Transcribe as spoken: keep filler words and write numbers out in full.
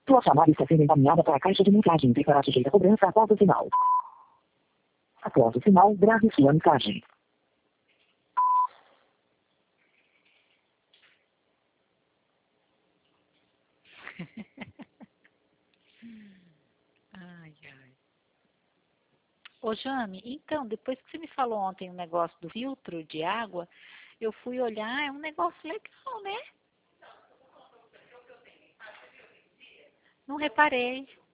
Sua chamada está sendo encaminhada para a caixa de mensagem e será sujeita a cobrança após o sinal. Após o sinal, grave sua mensagem. Ai, ai. Ô, Jane, então, depois que você me falou ontem o negócio do filtro de água, eu fui olhar, é um negócio legal, né? Não reparei.